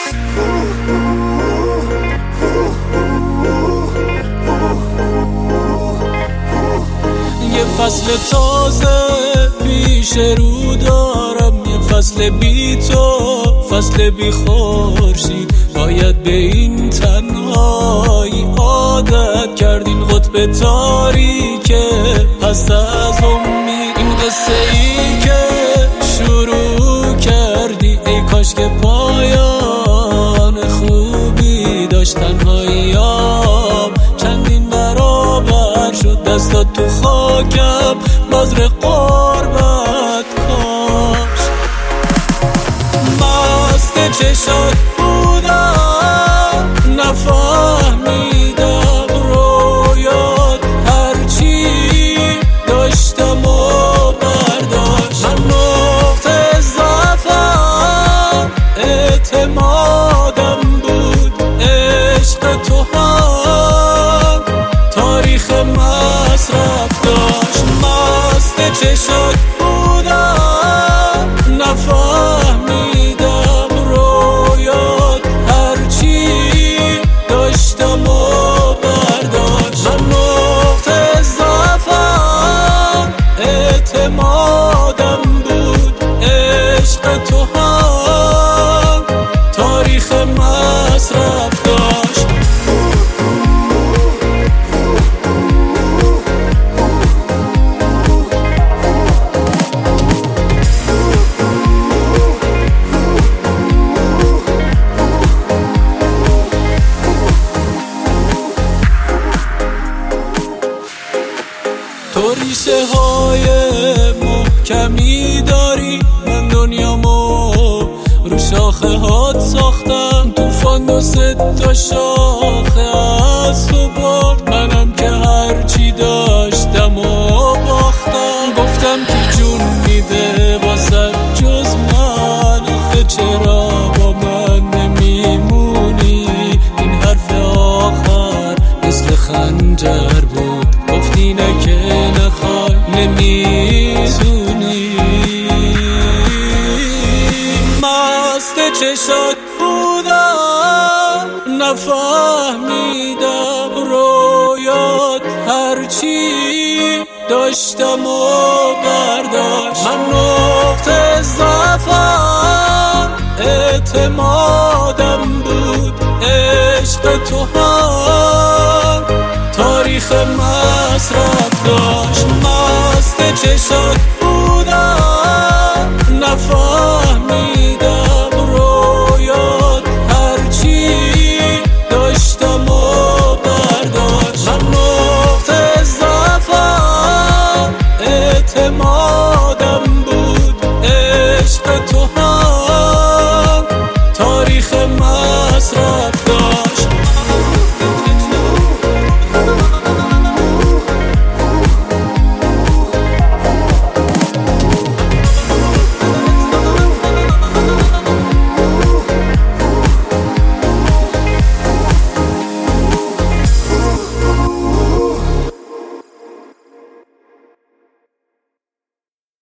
یه فصل تازه پیش رو دارم، یه فصل بی تو، فصل بی خورشید. باید به این تنهایی عادت کردین، قطب تاریکه پس از امید. این قصه ای که شروع کردی ای کاش که پایان خوبی داشت. تنهاییام چندین برابر شد، دستات تو خاکم بذر قربت کاش. مست چشات بودم نفهمیدم رویات، هرچی داشتم و برداشت. من نقطه ضعفم اعتمادم بود، عشق تو هم تاریخ مصرف داشت. مست چشات بودم نفهمیدم رویات، هرچی داشتم و برداشت. من نقطه ضعفم اعتمادم بود، عشق تو هم تاریخ مصرف داشت. تو ریشه های محکمی داری، من دنیامو رو شاخه هات ساختم. توفان دو سه تا شاخه از تو برد، منم که هرچی داشتم و باختم. گفتم که جون میده واسه جز من، آخه چرا با من نمیمونی؟ این حرف آخر مثل خنجر بود، گفتی نه که نخوای نمیتونی. مست چشات بودم نفهمیدم رویات، هرچی داشتم و برداشت. من نقطه ضعفم اعتمادم بود، عشق تو هم تاریخ مصرف داشت. مست چشات بودم نفهمیدم رویات، هرچی داشتم و برداشت. من نقطه ضعفم اعتمادم